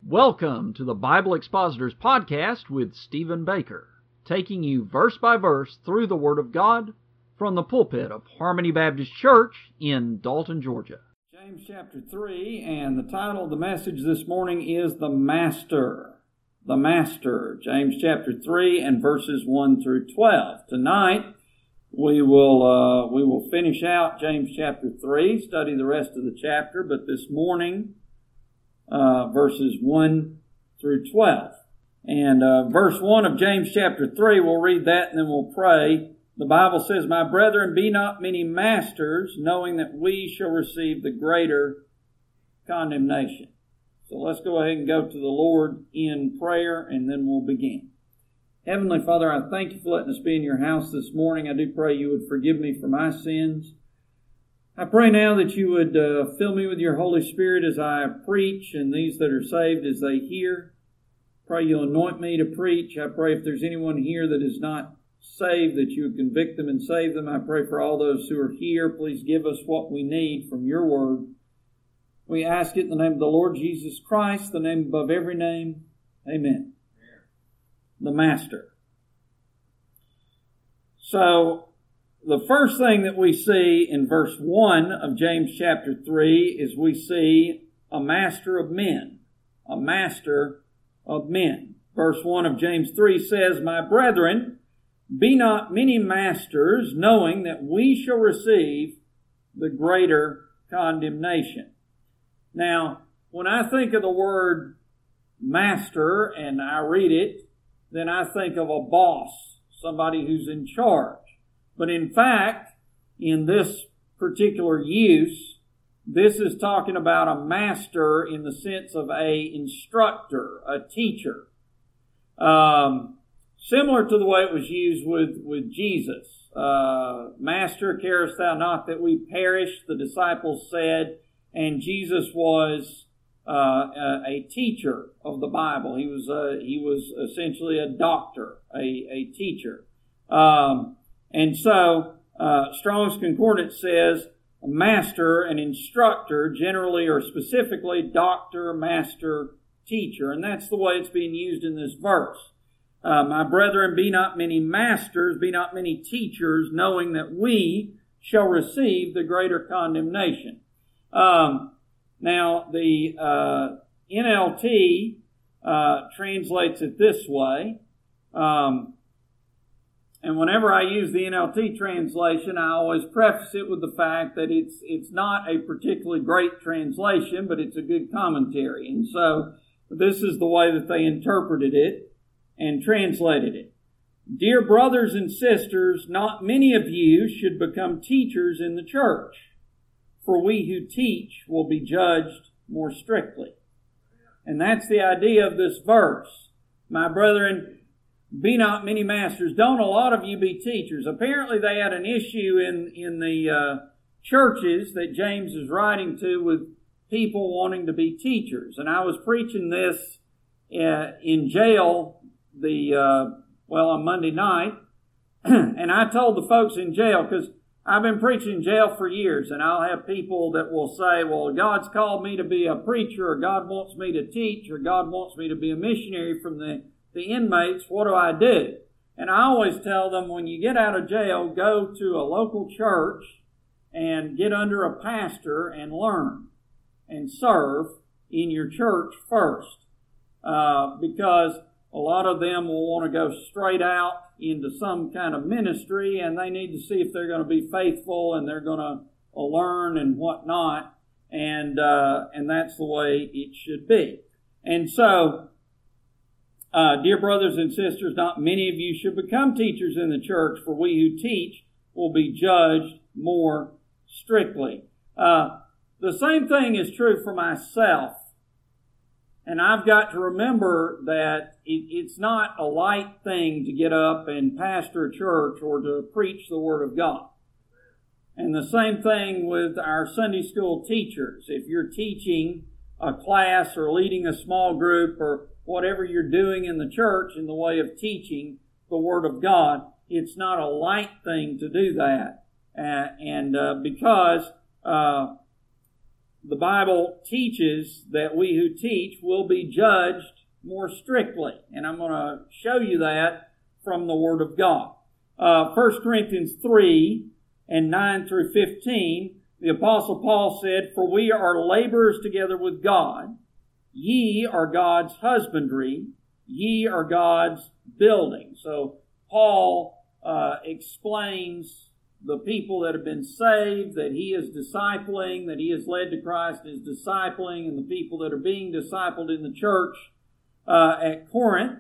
Welcome to the Bible Expositors Podcast with Stephen Baker, taking you verse by verse through the Word of God from the pulpit of Harmony Baptist Church in Dalton, Georgia. James chapter 3, and the title of the message this morning is The Master. The Master. James chapter 3 and verses 1 through 12. Tonight, we will finish out James chapter 3, study the rest of the chapter, but this morning, verses 1 through 12. And verse 1 of James chapter 3, we'll read that and then we'll pray. The Bible says, "My brethren, be not many masters, knowing that we shall receive the greater condemnation." So let's go ahead and go to the Lord in prayer and then we'll begin. Heavenly Father, I thank you for letting us be in your house this morning. I do pray you would forgive me for my sins. I pray now that you would fill me with your Holy Spirit as I preach, and these that are saved as they hear. Pray you'll anoint me to preach. I pray if there's anyone here that is not saved, that you would convict them and save them. I pray for all those who are here. Please give us what we need from your word. We ask it in the name of the Lord Jesus Christ, the name above every name. Amen. The Master. So, the first thing that we see in verse 1 of James chapter 3 is we see a master of men. A master of men. Verse 1 of James 3 says, "My brethren, be not many masters, knowing that we shall receive the greater condemnation." Now, when I think of the word master and I read it, then I think of a boss, somebody who's in charge. But in fact, in this particular use, this is talking about a master in the sense of a instructor, a teacher. Similar to the way it was used with Jesus. "Master, carest thou not that we perish?" the disciples said, and Jesus was a teacher of the Bible. He was essentially a doctor, a teacher. And so, Strong's Concordance says, a master, an instructor, generally or specifically, doctor, master, teacher. And that's the way it's being used in this verse. "My brethren, be not many masters, be not many teachers, knowing that we shall receive the greater condemnation." Now, the NLT translates it this way. And whenever I use the NLT translation, I always preface it with the fact that it's not a particularly great translation, but it's a good commentary. And so this is the way that they interpreted it and translated it. "Dear brothers and sisters, not many of you should become teachers in the church, for we who teach will be judged more strictly." And that's the idea of this verse. "My brethren, be not many masters." Don't a lot of you be teachers? Apparently they had an issue in the churches that James is writing to with people wanting to be teachers. And I was preaching this in jail on Monday night. And I told the folks in jail, because I've been preaching in jail for years, and I'll have people that will say, "Well, God's called me to be a preacher, or God wants me to teach, or God wants me to be a missionary from the inmates. What do I do?" And I always tell them, when you get out of jail, go to a local church and get under a pastor and learn and serve in your church first. Because a lot of them will want to go straight out into some kind of ministry, and they need to see if they're going to be faithful and they're going to learn and whatnot. And that's the way it should be. And so, "Dear brothers and sisters, not many of you should become teachers in the church, for we who teach will be judged more strictly." The same thing is true for myself. And I've got to remember that it's not a light thing to get up and pastor a church or to preach the Word of God. And the same thing with our Sunday school teachers. If you're teaching a class or leading a small group or whatever you're doing in the church in the way of teaching the Word of God, it's not a light thing to do that. Because the Bible teaches that we who teach will be judged more strictly. And I'm going to show you that from the Word of God. 1 Corinthians 3 and 9 through 15, the Apostle Paul said, "For we are laborers together with God. Ye are God's husbandry. Ye are God's building." So Paul explains the people that have been saved, that he is discipling, that he has led to Christ, is discipling, and the people that are being discipled in the church at Corinth.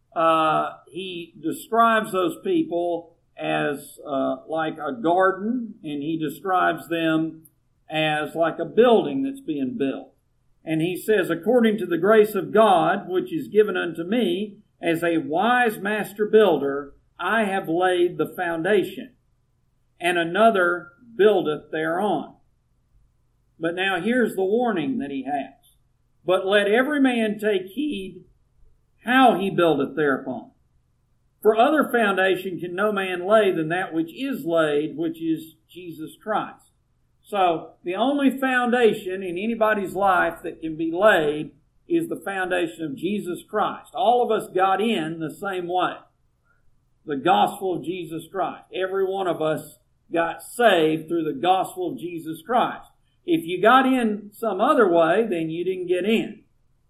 He describes those people as like a garden, and he describes them as like a building that's being built. And he says, "According to the grace of God, which is given unto me, as a wise master builder, I have laid the foundation, and another buildeth thereon." But now here's the warning that he has. "But let every man take heed how he buildeth thereupon. For other foundation can no man lay than that which is laid, which is Jesus Christ." So the only foundation in anybody's life that can be laid is the foundation of Jesus Christ. All of us got in the same way. The gospel of Jesus Christ. Every one of us got saved through the gospel of Jesus Christ. If you got in some other way, then you didn't get in.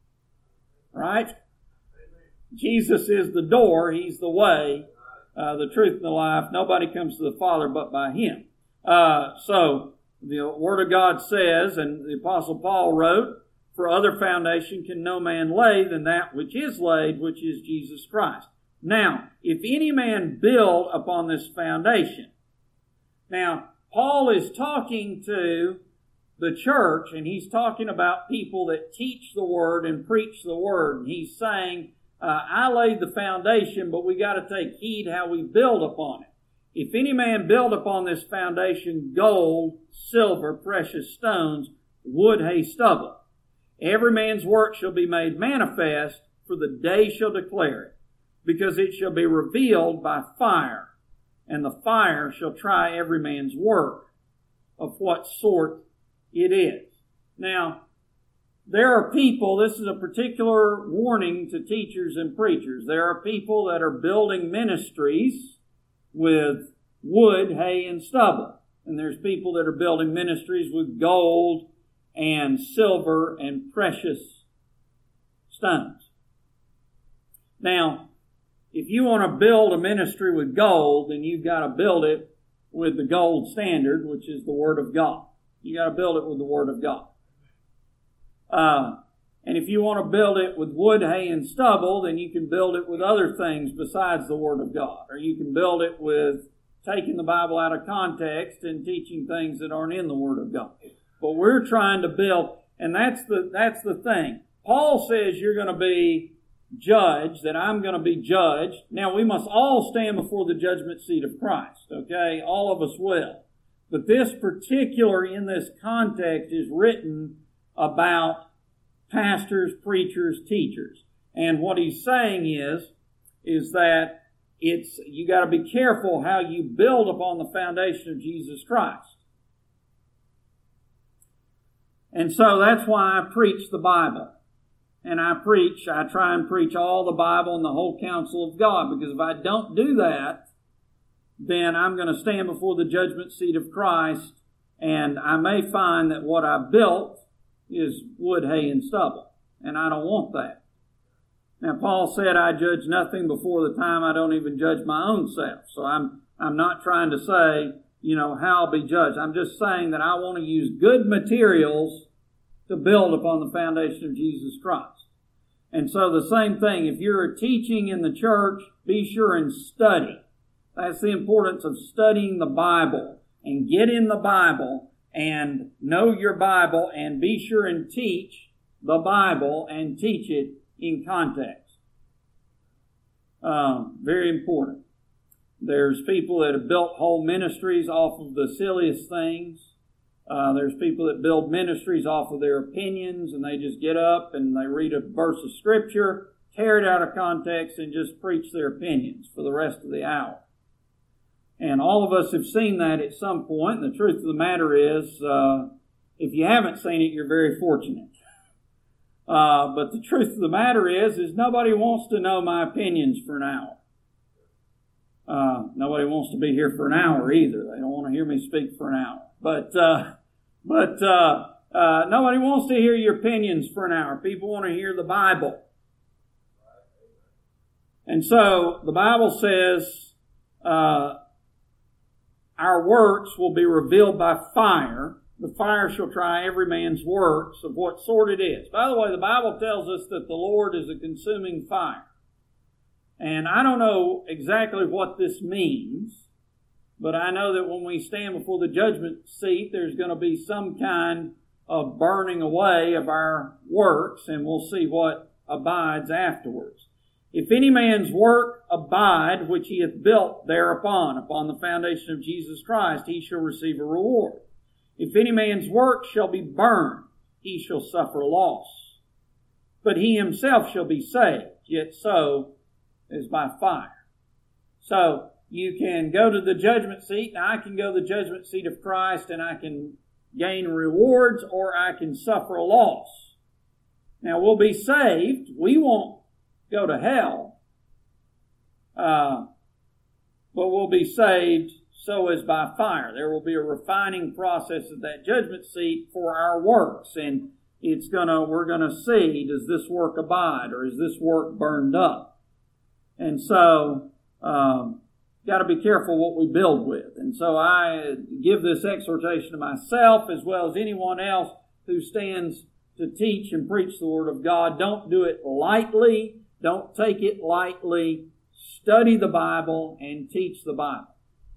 Right? Jesus is the door. He's the way, the truth, and the life. Nobody comes to the Father but by Him. So the Word of God says, and the Apostle Paul wrote, "For other foundation can no man lay than that which is laid, which is Jesus Christ." Now, if any man build upon this foundation. Now, Paul is talking to the church, and he's talking about people that teach the Word and preach the Word. And he's saying, I laid the foundation, but we got to take heed how we build upon it. "If any man build upon this foundation gold, silver, precious stones, wood, hay, stubble, every man's work shall be made manifest, for the day shall declare it, because it shall be revealed by fire, and the fire shall try every man's work of what sort it is." Now, there are people, this is a particular warning to teachers and preachers. There are people that are building ministries with wood, hay, and stubble. And there's people that are building ministries with gold and silver and precious stones. Now, if you want to build a ministry with gold, then you've got to build it with the gold standard, which is the Word of God. You got to build it with the Word of God. And if you want to build it with wood, hay, and stubble, then you can build it with other things besides the Word of God. Or you can build it with taking the Bible out of context and teaching things that aren't in the Word of God. But we're trying to build, and that's the thing. Paul says you're going to be judged, that I'm going to be judged. Now, we must all stand before the judgment seat of Christ, okay? All of us will. But this particular, in this context, is written about pastors, preachers, teachers. And what he's saying is that you got to be careful how you build upon the foundation of Jesus Christ. And so that's why I preach the Bible. And I try and preach all the Bible and the whole counsel of God. Because if I don't do that, then I'm going to stand before the judgment seat of Christ, and I may find that what I built is wood, hay, and stubble. And I don't want that. Now, Paul said, "I judge nothing before the time. I don't even judge my own self." So I'm not trying to say, how I'll be judged. I'm just saying that I want to use good materials to build upon the foundation of Jesus Christ. And so the same thing, if you're teaching in the church, be sure and study. That's the importance of studying the Bible, and get in the Bible and know your Bible, and be sure and teach the Bible and teach it in context. Very important. There's people that have built whole ministries off of the silliest things. There's people that build ministries off of their opinions, and they just get up and they read a verse of Scripture, tear it out of context, and just preach their opinions for the rest of the hour. And all of us have seen that at some point. And the truth of the matter is, If you haven't seen it, you're very fortunate. But the truth of the matter is nobody wants to know my opinions for an hour. Nobody wants to be here for an hour either. They don't want to hear me speak for an hour. But nobody wants to hear your opinions for an hour. People want to hear the Bible. And so the Bible says our works will be revealed by fire. The fire shall try every man's works of what sort it is. By the way, the Bible tells us that the Lord is a consuming fire. And I don't know exactly what this means, but I know that when we stand before the judgment seat, there's going to be some kind of burning away of our works, and we'll see what abides afterwards. If any man's work abide, which he hath built thereupon, upon the foundation of Jesus Christ, he shall receive a reward. If any man's work shall be burned, he shall suffer loss. But he himself shall be saved, yet so as by fire. So, you can go to the judgment seat, and I can go to the judgment seat of Christ, and I can gain rewards, or I can suffer a loss. Now, we'll be saved. We won't go to hell. But we'll be saved so as by fire. There will be a refining process at that judgment seat for our works. And we're gonna see, does this work abide, or is this work burned up? And so, got to be careful what we build with. And so I give this exhortation to myself as well as anyone else who stands to teach and preach the Word of God. Don't do it lightly. Don't take it lightly. Study the Bible and teach the Bible.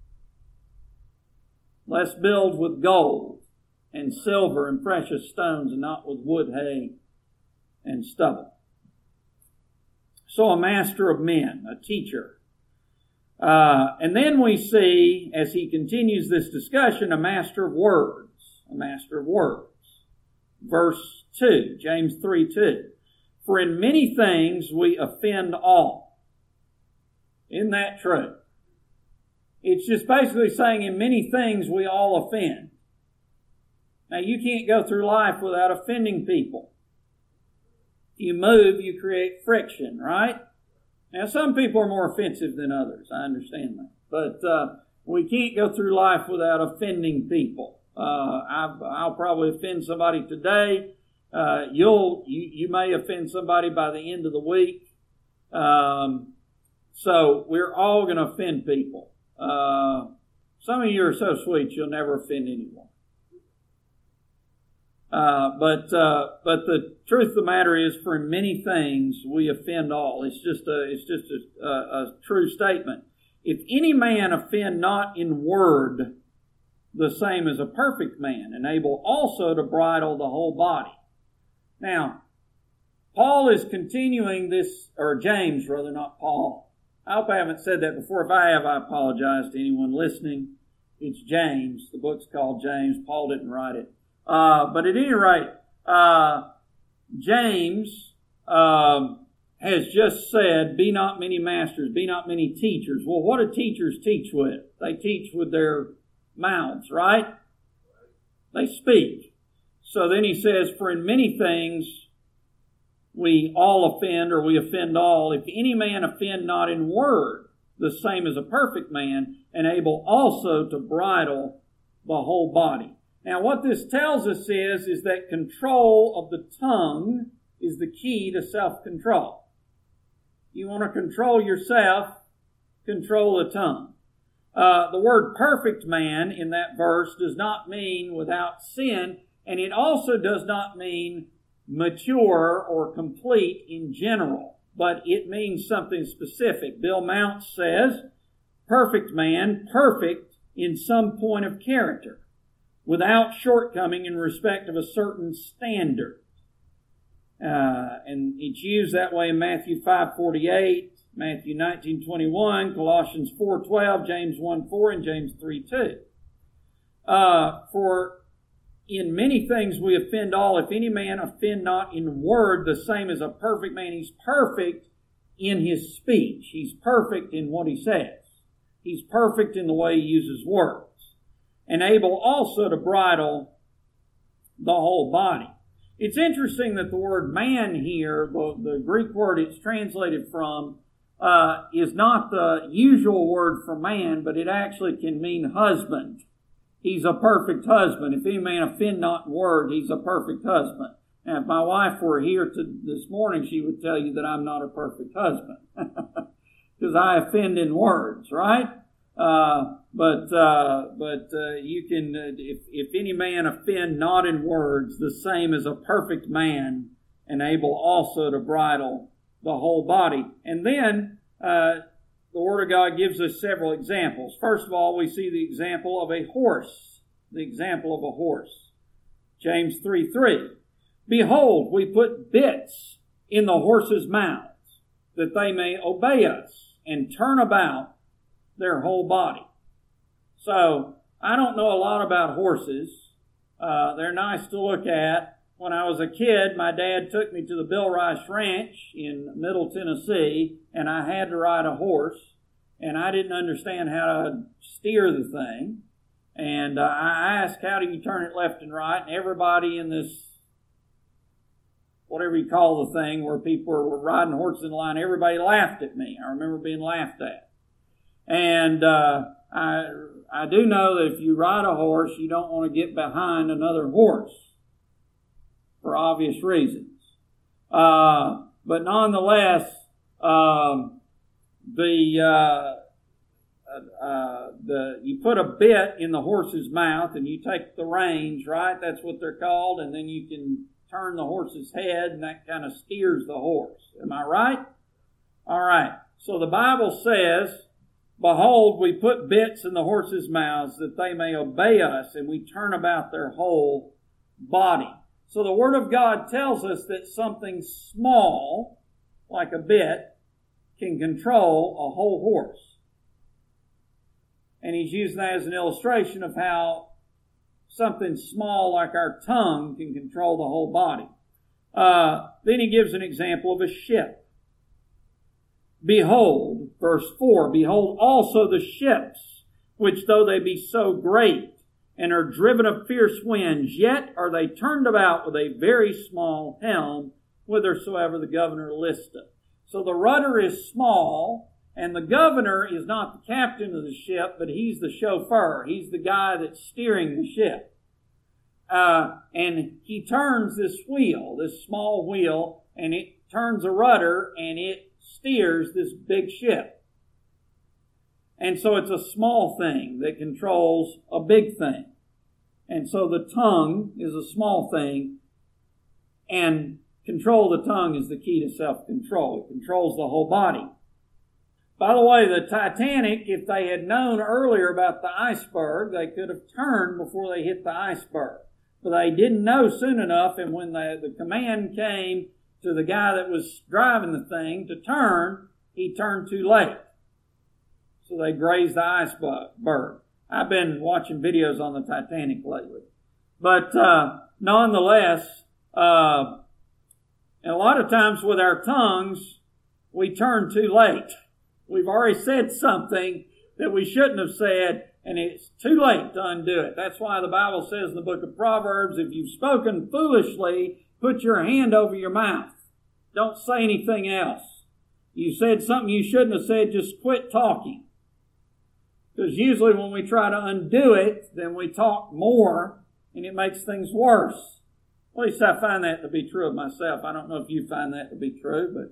Let's build with gold and silver and precious stones, and not with wood, hay, and stubble. So a master of men, a teacher. And then we see, as he continues this discussion, a master of words. A master of words. Verse 2, James 3:2. For in many things we offend all. Isn't that true? It's just basically saying in many things we all offend. Now you can't go through life without offending people. If you move, you create friction, right? Now some people are more offensive than others. I understand that. But we can't go through life without offending people. I'll probably offend somebody today. You may offend somebody by the end of the week. So we're all going to offend people. Some of you are so sweet you'll never offend anyone. But the truth of the matter is, for many things we offend all. It's just a true statement. If any man offend not in word, the same as a perfect man, and able also to bridle the whole body. Now, Paul is continuing this, or James rather, not Paul. I hope I haven't said that before. If I have, I apologize to anyone listening. It's James. The book's called James. Paul didn't write it. But at any rate, James has just said, be not many masters, be not many teachers. Well, what do teachers teach with? They teach with their mouths, right? They speak. So then he says, for in many things we all offend, or we offend all. If any man offend not in word, the same as a perfect man, and able also to bridle the whole body. Now what this tells us is that control of the tongue is the key to self-control. You want to control yourself, control the tongue. The word perfect man in that verse does not mean without sin, and it also does not mean mature or complete in general, but it means something specific. Bill Mounce says, perfect man, perfect in some point of character, without shortcoming in respect of a certain standard. And it's used that way in Matthew 5:48, Matthew 19:21, Colossians 4:12, James 1:4, and James 3:2. For in many things we offend all. If any man offend not in word, the same as a perfect man. He's perfect in his speech. He's perfect in what he says. He's perfect in the way he uses words. And able also to bridle the whole body. It's interesting that the word man here, the Greek word it's translated from, is not the usual word for man, but it actually can mean husband. He's a perfect husband. If any man offend not in word, he's a perfect husband. Now, if my wife were here this morning, she would tell you that I'm not a perfect husband. Because I offend in words, right? But you can, if any man offend not in words, the same as a perfect man, and able also to bridle the whole body. And then, the Word of God gives us several examples. First of all, we see the example of a horse. The example of a horse. James 3:3. Behold, we put bits in the horses' mouths, that they may obey us, and turn about their whole body. So, I don't know a lot about horses. They're nice to look at. When I was a kid, my dad took me to the Bill Rice Ranch in Middle Tennessee, and I had to ride a horse, and I didn't understand how to steer the thing. And I asked, how do you turn it left and right? And everybody in this, whatever you call the thing, where people were riding horses in line, everybody laughed at me. I remember being laughed at. And I do know that if you ride a horse, you don't want to get behind another horse, for obvious reasons. But nonetheless, you put a bit in the horse's mouth and you take the reins, right? That's what they're called. And then you can turn the horse's head, and that kind of steers the horse. Am I right? All right. So the Bible says, behold, we put bits in the horses' mouths that they may obey us, and we turn about their whole body. So the Word of God tells us that something small, like a bit, can control a whole horse. And he's using that as an illustration of how something small like our tongue can control the whole body. Then he gives an example of a ship. Behold, verse 4, behold also the ships, which though they be so great, and are driven of fierce winds, yet are they turned about with a very small helm, whithersoever the governor listeth. So the rudder is small, and the governor is not the captain of the ship, but he's the chauffeur. He's the guy that's steering the ship. And he turns this wheel, this small wheel, and it turns a rudder, and it steers this big ship. And so it's a small thing that controls a big thing. And so the tongue is a small thing, and control of the tongue is the key to self-control. It controls the whole body. By the way, the Titanic, if they had known earlier about the iceberg, they could have turned before they hit the iceberg. But they didn't know soon enough, and when the command came to the guy that was driving the thing to turn, he turned too late. So they grazed the iceberg. I've been watching videos on the Titanic lately. But nonetheless, and a lot of times with our tongues, we turn too late. We've already said something that we shouldn't have said, and it's too late to undo it. That's why the Bible says in the book of Proverbs, if you've spoken foolishly, put your hand over your mouth. Don't say anything else. You said something you shouldn't have said, just quit talking. Because usually when we try to undo it, then we talk more, and it makes things worse. At least I find that to be true of myself. I don't know if you find that to be true,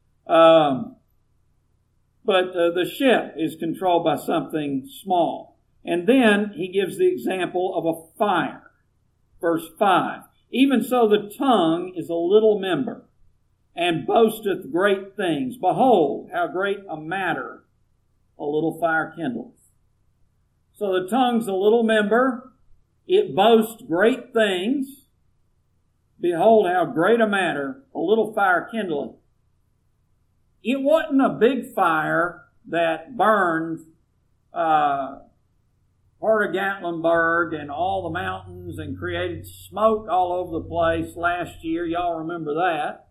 but the ship is controlled by something small. And then he gives the example of a fire. Verse 5. Even so the tongue is a little member, and boasteth great things. Behold, how great a matter a little fire kindleth. So the tongue's a little member. It boasts great things. Behold, how great a matter a little fire kindleth. It wasn't a big fire that burned part of Gatlinburg and all the mountains and created smoke all over the place last year. Y'all remember that.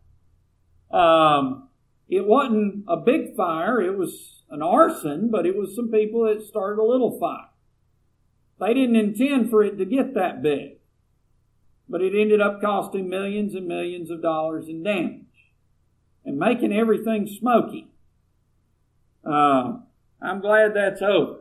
It wasn't a big fire. It was an arson, but it was some people that started a little fire. They didn't intend for it to get that big. but it ended up costing millions and millions of dollars in damage and making everything smoky. I'm glad that's over.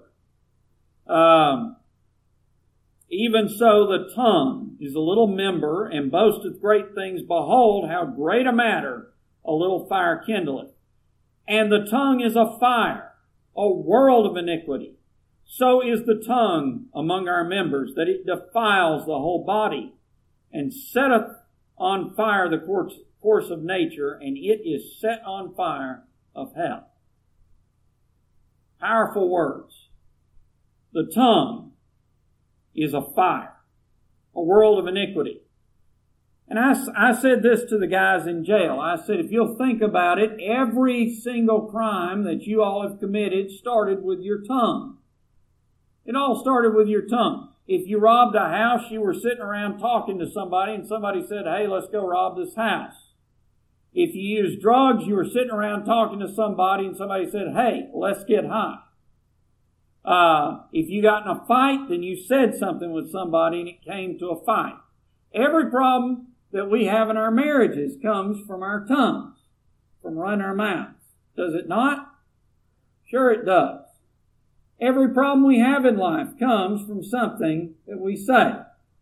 Even so, the tongue is a little member, and boasteth great things. Behold, how great a matter a little fire kindleth. And the tongue is a fire, a world of iniquity. So is the tongue among our members, that it defiles the whole body, and setteth on fire the course of nature, and it is set on fire of hell. Powerful words. The tongue is a fire, a world of iniquity. And I said this to the guys in jail. I said, if you'll think about it, every single crime that you all have committed started with your tongue. It all started with your tongue. If you robbed a house, you were sitting around talking to somebody, and somebody said, hey, let's go rob this house. If you used drugs, you were sitting around talking to somebody, and somebody said, hey, let's get high. If you got in a fight, then you said something with somebody, and it came to a fight. Every problem that we have in our marriages comes from our tongues, from running our mouths. Does it not? Sure it does. Every problem we have in life comes from something that we say.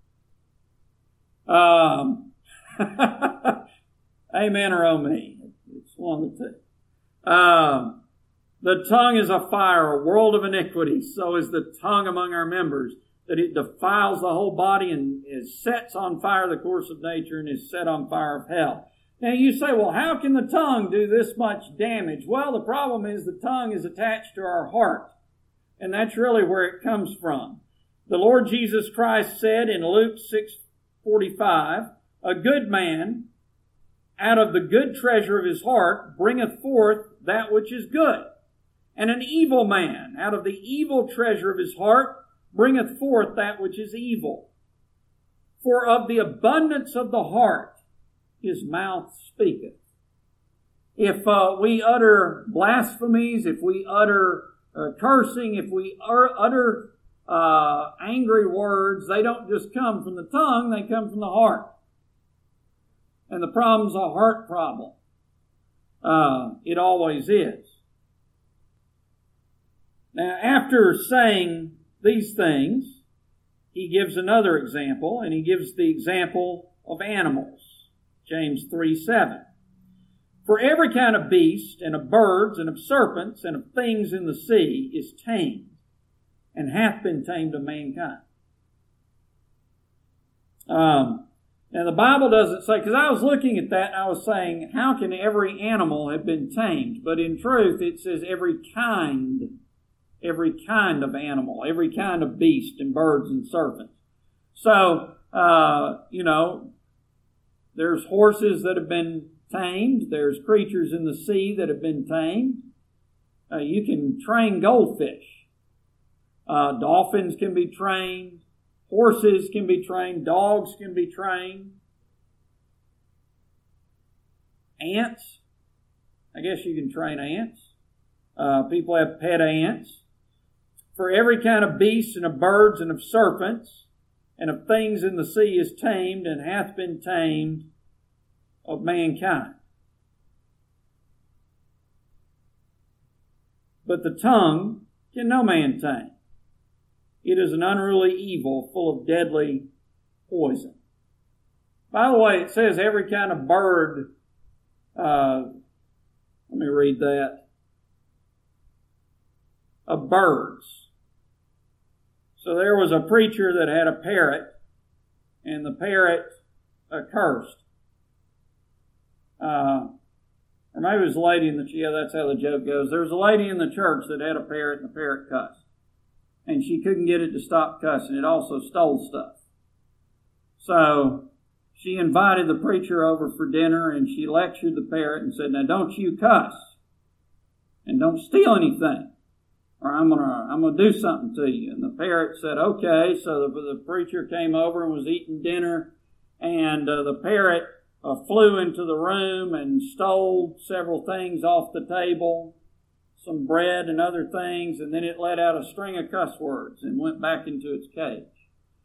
Amen or oh me. It's one of the two. The tongue is a fire, a world of iniquity. So is the tongue among our members, that it defiles the whole body and sets on fire the course of nature and is set on fire of hell. Now you say, well, how can the tongue do this much damage? Well, the problem is the tongue is attached to our heart. And that's really where it comes from. The Lord Jesus Christ said in Luke 6:45, a good man out of the good treasure of his heart bringeth forth that which is good. And an evil man out of the evil treasure of his heart bringeth forth that which is evil. For of the abundance of the heart his mouth speaketh. If we utter blasphemies, if we utter cursing, if we utter angry words, they don't just come from the tongue, they come from the heart. And the problem's a heart problem. It always is. Now, after saying these things, he gives another example, and he gives the example of animals. James 3:7. For every kind of beast, and of birds, and of serpents, and of things in the sea is tamed, and hath been tamed of mankind. Now the Bible doesn't say, because I was looking at that and I was saying, how can every animal have been tamed? But in truth, it says every kind of animal, every kind of beast and birds and serpents. So, there's horses that have been tamed. There's creatures in the sea that have been tamed. You can train goldfish. Dolphins can be trained. Horses can be trained. Dogs can be trained. Ants. I guess you can train ants. People have pet ants. For every kind of beast and of birds and of serpents and of things in the sea is tamed and hath been tamed of mankind. But the tongue can no man tame. It is an unruly evil full of deadly poison. By the way, it says every kind of bird. Let me read that. Of birds. So there was a preacher that had a parrot, and the parrot cursed. Or maybe it was a lady in the, yeah, that's how the joke goes. There was a lady in the church that had a parrot, and the parrot cussed. And she couldn't get it to stop cussing. It also stole stuff. So she invited the preacher over for dinner, and she lectured the parrot and said, now don't you cuss. And don't steal anything, or I'm gonna do something to you. And the parrot said, okay. So the preacher came over and was eating dinner, and the parrot flew into the room and stole several things off the table, some bread and other things, and then it let out a string of cuss words and went back into its cage.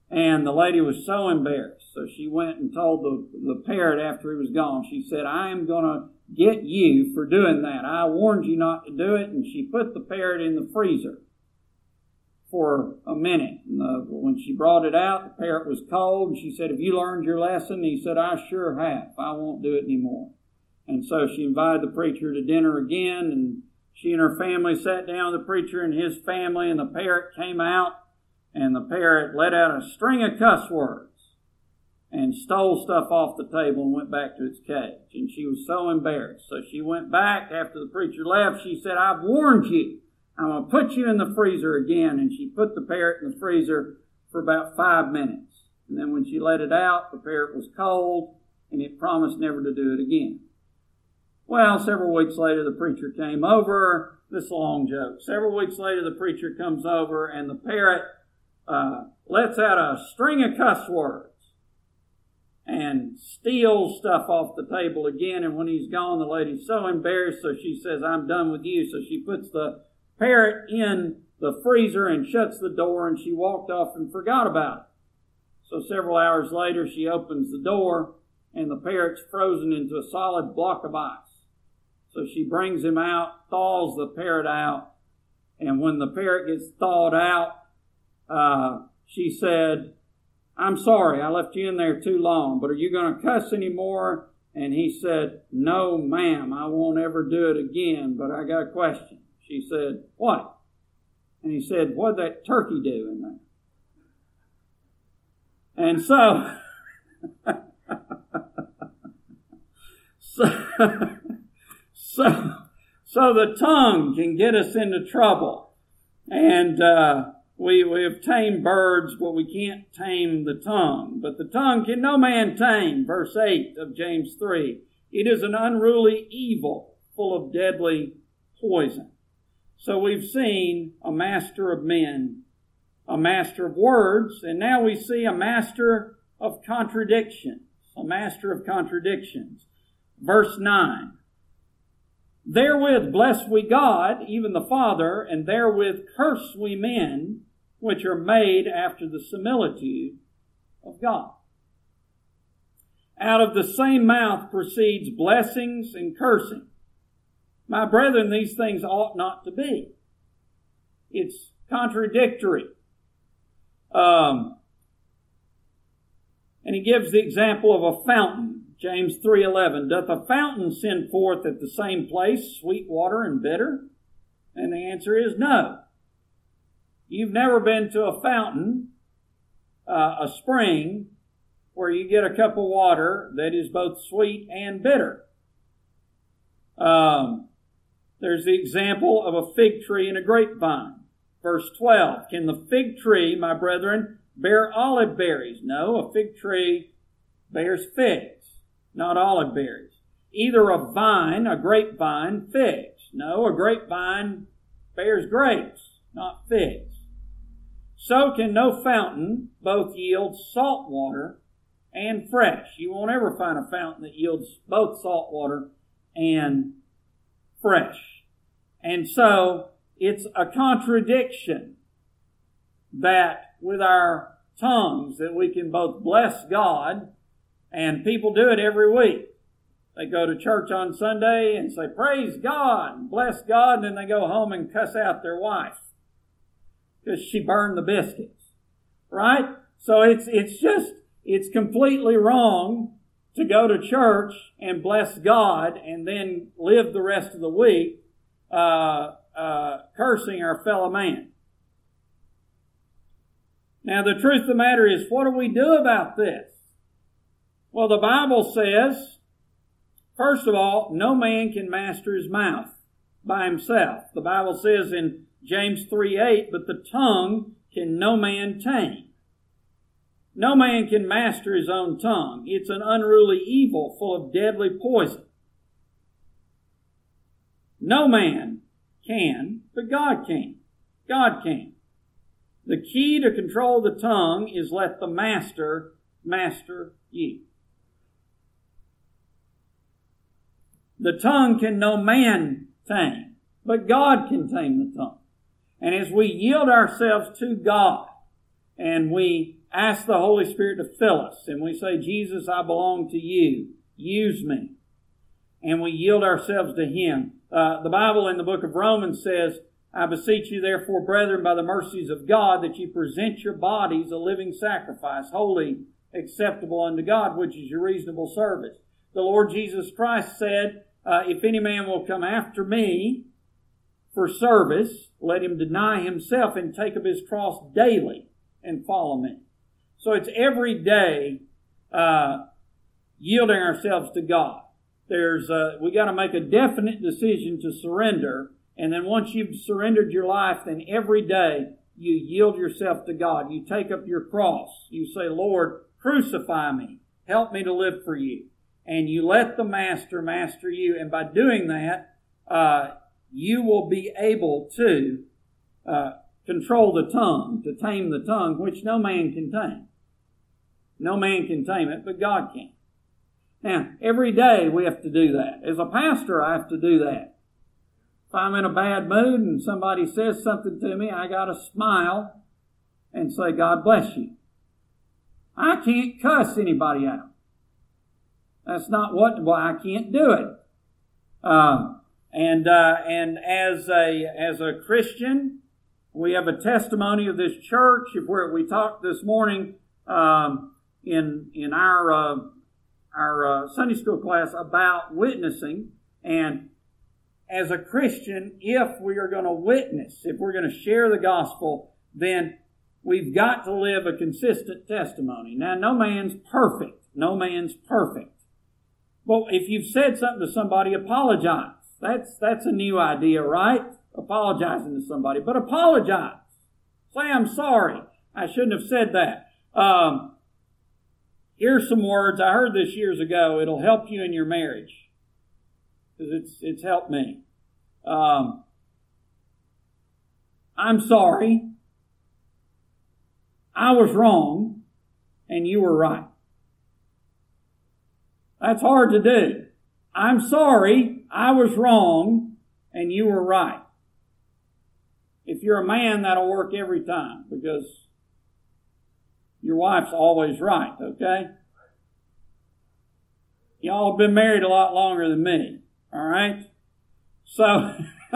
And the lady was so embarrassed. So she went and told the parrot after he was gone. She said, I am going to get you for doing that. I warned you not to do it. And she put the parrot in the freezer for a minute. And when she brought it out, the parrot was cold. And she said, have you learned your lesson? And he said, I sure have. I won't do it anymore. And so she invited the preacher to dinner again. And she and her family sat down with the preacher and his family. And the parrot came out. And the parrot let out a string of cuss words and stole stuff off the table and went back to its cage. And she was so embarrassed. So she went back after the preacher left. She said, I've warned you. I'm going to put you in the freezer again. And she put the parrot in the freezer for about 5 minutes. And then when she let it out, the parrot was cold and it promised never to do it again. Well, several weeks later, the preacher came over. This is a long joke. Several weeks later, the preacher comes over and the parrot lets out a string of cuss words and steals stuff off the table again. And when he's gone, the lady's so embarrassed, so she says, I'm done with you. So she puts the parrot in the freezer and shuts the door, and she walked off and forgot about it. So several hours later, she opens the door, and the parrot's frozen into a solid block of ice. So she brings him out, thaws the parrot out, and when the parrot gets thawed out, she said, I'm sorry, I left you in there too long, but are you going to cuss anymore? And he said, no, ma'am, I won't ever do it again, but I got a question. She said, what? And he said, what'd that turkey do in there? And so, so the tongue can get us into trouble. And, We have tamed birds, but we can't tame the tongue. But the tongue can no man tame, verse 8 of James 3. It is an unruly evil, full of deadly poison. So we've seen a master of men, a master of words, and now we see a master of contradictions. A master of contradictions. Verse 9. Therewith bless we God, even the Father, and therewith curse we men, which are made after the similitude of God. Out of the same mouth proceeds blessings and cursing. My brethren, these things ought not to be. It's contradictory. And he gives the example of a fountain. James 3:11. Doth a fountain send forth at the same place sweet water and bitter? And the answer is no. You've never been to a fountain, a spring, where you get a cup of water that is both sweet and bitter. There's the example of a fig tree and a grapevine. Verse 12. Can the fig tree, my brethren, bear olive berries? No, a fig tree bears figs, not olive berries. Either a vine, a grapevine, figs. No, a grapevine bears grapes, not figs. So can no fountain both yield salt water and fresh. You won't ever find a fountain that yields both salt water and fresh. And so it's a contradiction that with our tongues that we can both bless God, and people do it every week. They go to church on Sunday and say, praise God, and bless God, and then they go home and cuss out their wife because she burned the biscuits. Right? So it's completely wrong to go to church and bless God and then live the rest of the week cursing our fellow man. Now the truth of the matter is, what do we do about this? Well, the Bible says, first of all, no man can master his mouth by himself. The Bible says in James 3:8, but the tongue can no man tame. No man can master his own tongue. It's an unruly evil full of deadly poison. No man can, but God can. God can. The key to control the tongue is let the master master you. The tongue can no man tame, but God can tame the tongue. And as we yield ourselves to God, and we ask the Holy Spirit to fill us, and we say, Jesus, I belong to you. Use me. And we yield ourselves to Him. The Bible in the book of Romans says, I beseech you therefore, brethren, by the mercies of God, that you present your bodies a living sacrifice, holy, acceptable unto God, which is your reasonable service. The Lord Jesus Christ said, if any man will come after me for service, let him deny himself and take up his cross daily and follow me. So it's every day yielding ourselves to God. We got to make a definite decision to surrender, and then once you've surrendered your life, then every day you yield yourself to God. You take up your cross. You say, Lord, crucify me. Help me to live for you. And you let the Master master you. And by doing that, you will be able to control the tongue, to tame the tongue, which no man can tame. No man can tame it, but God can. Now, every day we have to do that. As a pastor, I have to do that. If I'm in a bad mood and somebody says something to me, I got to smile and say, God bless you. I can't cuss anybody out. That's not I can't do it. And as a Christian, we have a testimony of this church. We talked this morning in our Sunday school class about witnessing. And as a Christian, if we are going to witness, if we're going to share the gospel, then we've got to live a consistent testimony. Now, no man's perfect. No man's perfect. Well, if you've said something to somebody, apologize. That's a new idea, right? Apologizing to somebody. But apologize. Say, I'm sorry. I shouldn't have said that. Here's some words. I heard this years ago. It'll help you in your marriage. Because it's helped me. I'm sorry. I was wrong. And you were right. That's hard to do. I'm sorry, I was wrong, and you were right. If you're a man, that'll work every time, because your wife's always right, okay? Y'all have been married a lot longer than me, alright? So,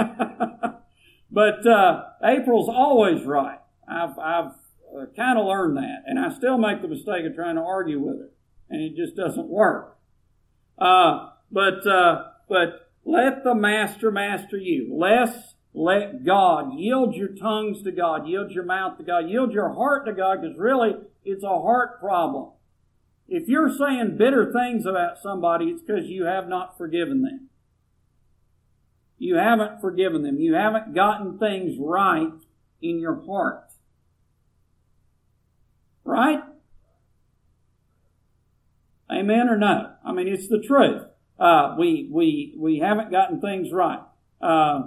but April's always right. I've kind of learned that, and I still make the mistake of trying to argue with her, and it just doesn't work. But let the Master master you. Let God. Yield your tongues to God. Yield your mouth to God. Yield your heart to God, because really it's a heart problem. If you're saying bitter things about somebody, it's because you have not forgiven them. You haven't forgiven them. You haven't gotten things right in your heart. Right? Amen or no? I mean, it's the truth. We haven't gotten things right. I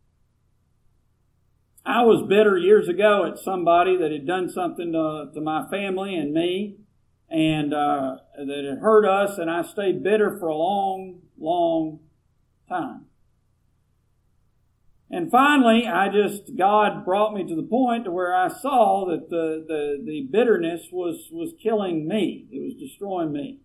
was bitter years ago at somebody that had done something to my family and me, and that had hurt us, and I stayed bitter for a long, long time. And finally, God brought me to the point to where I saw that the bitterness was killing me. It was destroying me.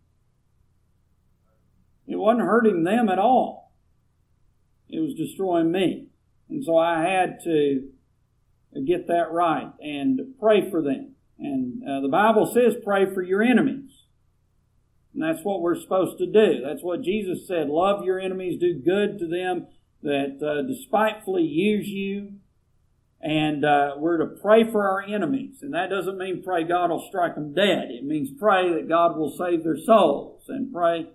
It wasn't hurting them at all. It was destroying me. And so I had to get that right and pray for them. And the Bible says pray for your enemies. And that's what we're supposed to do. That's what Jesus said. Love your enemies, do good to them that despitefully use you. And we're to pray for our enemies. And that doesn't mean pray God will strike them dead. It means pray that God will save their souls, and pray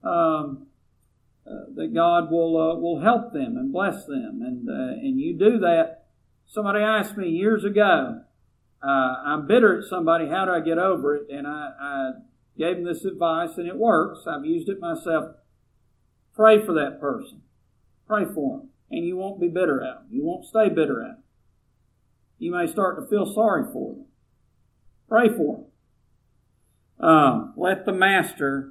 that God will help them and bless them. And you do that. Somebody asked me years ago, I'm bitter at somebody, how do I get over it? And I gave them this advice, and it works. I've used it myself. Pray for that person. Pray for them. And you won't be bitter at them. You won't stay bitter at them. You may start to feel sorry for them. Pray for them. Let the Master,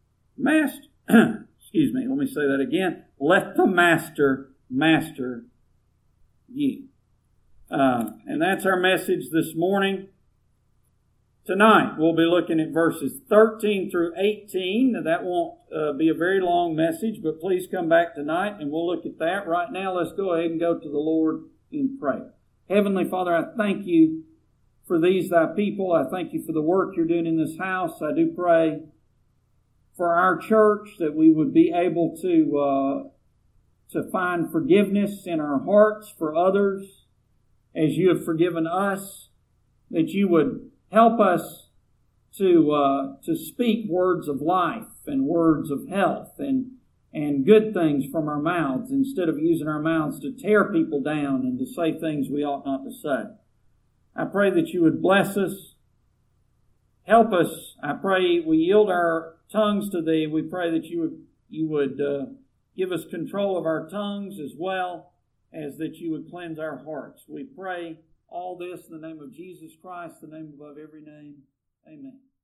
excuse me, let me say that again. Let the Master master you. And that's our message this morning. Tonight, we'll be looking at verses 13 through 18. Now, that won't be a very long message, but please come back tonight and we'll look at that. Right now, let's go ahead and go to the Lord in prayer. Heavenly Father, I thank you for these thy people. I thank you for the work you're doing in this house. I do pray for our church that we would be able to find forgiveness in our hearts for others as you have forgiven us, that you would help us to speak words of life and words of health and good things from our mouths instead of using our mouths to tear people down and to say things we ought not to say. I pray that you would bless us, help us. I pray we yield our tongues to thee. We pray that you would give us control of our tongues as well as that you would cleanse our hearts. We pray all this in the name of Jesus Christ, the name above every name. Amen.